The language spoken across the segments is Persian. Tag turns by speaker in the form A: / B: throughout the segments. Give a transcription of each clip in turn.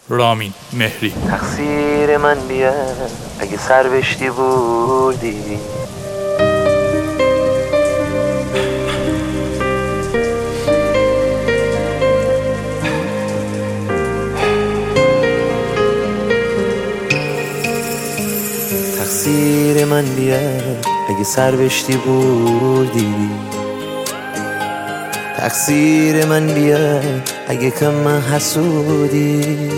A: رامین مهری.
B: تقصیر من بیه اگه سر بشتی بردی، تقصیر من بیه اگه سر بشتی بردی، تقصیر من بیه اگه کم من حسودی.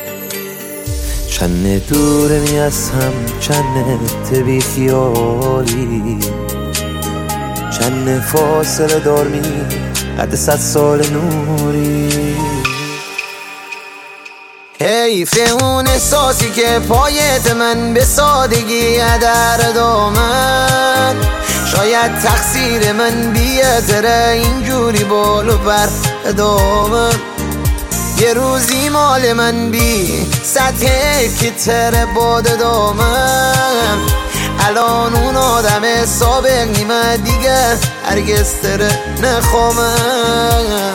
B: چند دوره می از هم، چند بی خیالی، چند فاصله دار می قد 100 سال نوری. حیف اون احساسی که پایت من به سادگی در دامن، شاید تقصیر من بیادره اینجوری بالو بر دامن. یه روزی مال من بی سطح که تر باد دامن، الان اون آدم سابق نیمه دیگه هرگز تره نخوامم.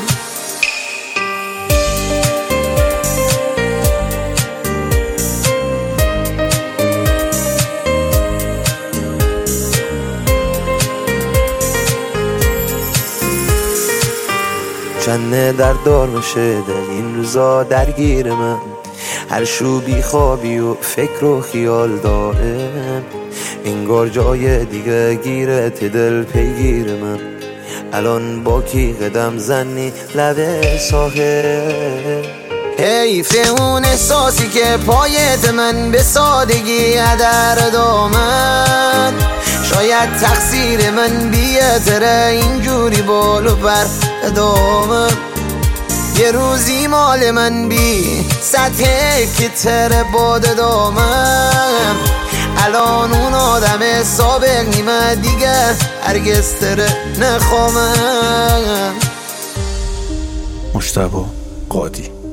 B: چند در دار میشه دل این روزا درگیر من، هر شو بی خوابی و فکر و خیال دارم. انگار جای دیگه گیرت دل پیگیر من، الان با کی قدم زنی لب ساحل. حیف اون احساسی که پایت من به سادگی در دامن، شاید تقصیر من بیادره اینجوری بالو بر دامن. یه روزی مال من بی سطح که تر باد دامن، الان اون آدم سابق نیمه دیگه هرگز تره نخوامم.
A: مجتبی قادی.